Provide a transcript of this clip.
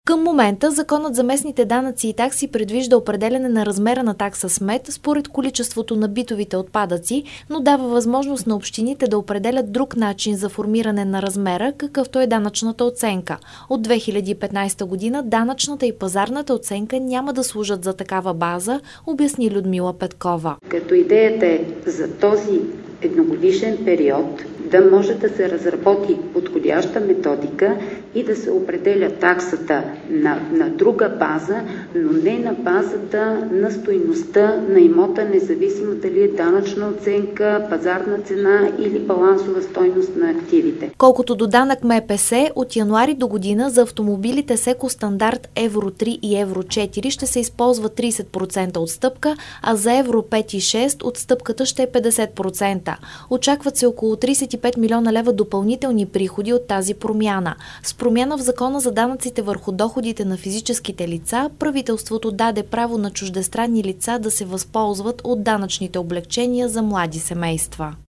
Към момента законът за местните данъци и такси предвижда определяне на размера на такса смет според количеството на битовите отпадъци, но дава възможност на общините да определят друг начин за формиране на размера, какъвто е данъчната оценка. От 2015 година данъчната и пазарната оценка няма да служат за такава база, обясни Людмила Петкова. Като идеята е за този едногодишен период да може да се разработи подходяща методика и да се определя таксата на друга база, но не на базата на стойността на имота, независимо дали е данъчна оценка, пазарна цена или балансова стойност на активите. Колкото до данък МПС, от януари до година за автомобилите с екостандарт Евро 3 и Евро 4 ще се използва 30% отстъпка, а за Евро 5 и 6 отстъпката ще е 50%. Очакват се около 35 милиона лева допълнителни приходи от тази промяна. С промяна в закона за данъците върху доходите на физическите лица, правителството даде право на чуждестранни лица да се възползват от данъчните облекчения за млади семейства.